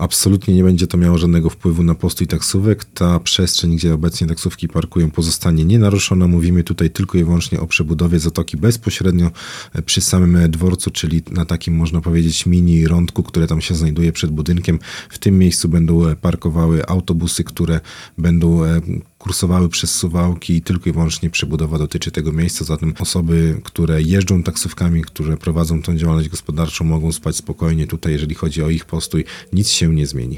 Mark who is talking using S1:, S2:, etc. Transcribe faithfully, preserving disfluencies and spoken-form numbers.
S1: Absolutnie nie będzie to miało żadnego wpływu na postój taksówek. Ta przestrzeń, gdzie obecnie taksówki parkują, pozostanie nienaruszona. Mówimy tutaj tylko i wyłącznie o przebudowie zatoki bezpośrednio przy samym dworcu, czyli na takim, można powiedzieć, mini rądku, które tam się znajduje przed budynkiem. W tym miejscu będą parkowały autobusy, które będą kursowały przez Suwałki i tylko i wyłącznie przebudowa dotyczy tego miejsca. Zatem osoby, które jeżdżą taksówkami, które prowadzą tą działalność gospodarczą, mogą spać spokojnie. Tutaj, jeżeli chodzi o ich postój, nic się nie zmieni.